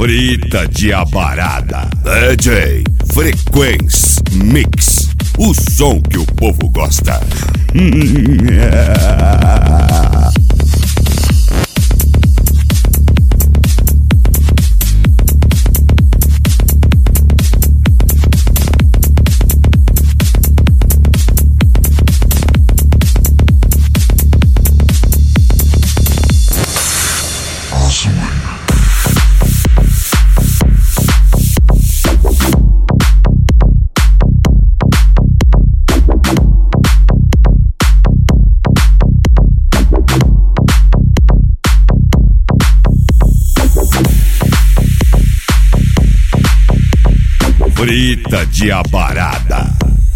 Frita diabarada. DJ Frequência Mix. O som que o povo gosta. Frita diabarada.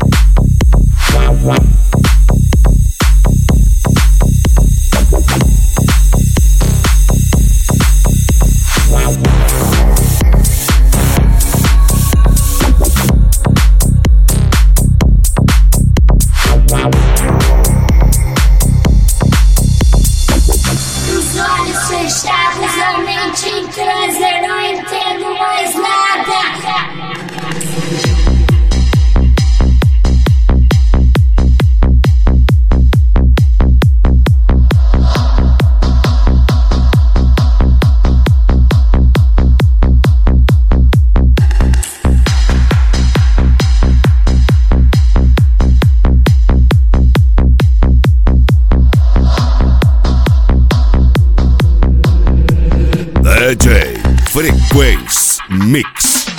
Os olhos fechados, a mente em transe, eu não entendo mais nada. DJ Frequência Mix.